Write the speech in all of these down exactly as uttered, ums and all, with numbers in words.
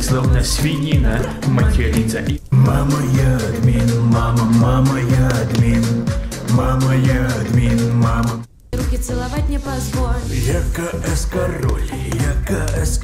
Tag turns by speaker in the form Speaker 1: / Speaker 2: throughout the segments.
Speaker 1: словно свинина, матерится и...
Speaker 2: Мама, я админ, мама, мама, я админ, мама, я админ, мама.
Speaker 3: Руки целовать не позволь.
Speaker 2: Я КС король, я КС.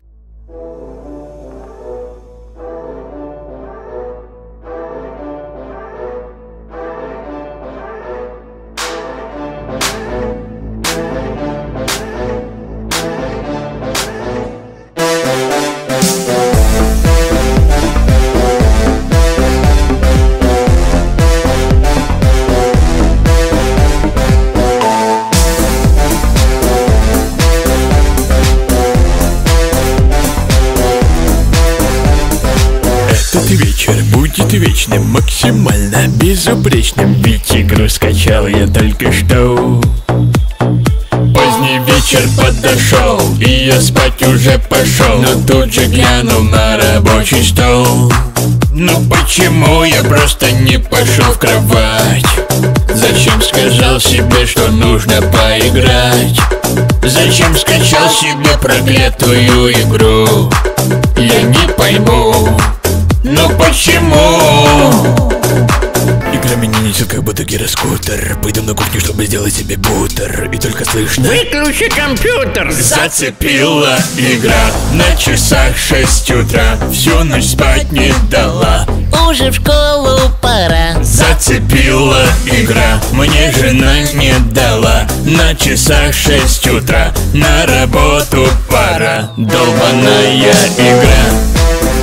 Speaker 4: Этот вечер будет вечным, максимально безупречным. Ведь игру скачал я только что. Поздний вечер подошел, и я спать уже пошел. Но тут же глянул на рабочий стол. Ну почему я просто не пошел в кровать? Зачем сказал себе, что нужно поиграть? Зачем скачал себе проклятую игру? Я не пойму. Но почему? Игра меня несет как будто гироскутер. Пойду на кухню, чтобы сделать себе бутер. И только слышно:
Speaker 1: выключи компьютер!
Speaker 4: Зацепила игра. На часах шесть утра. Всю ночь спать не дала.
Speaker 5: Уже в школу пора.
Speaker 4: Зацепила игра. Мне жена не дала. На часах шесть утра. На работу пора. Долбаная игра.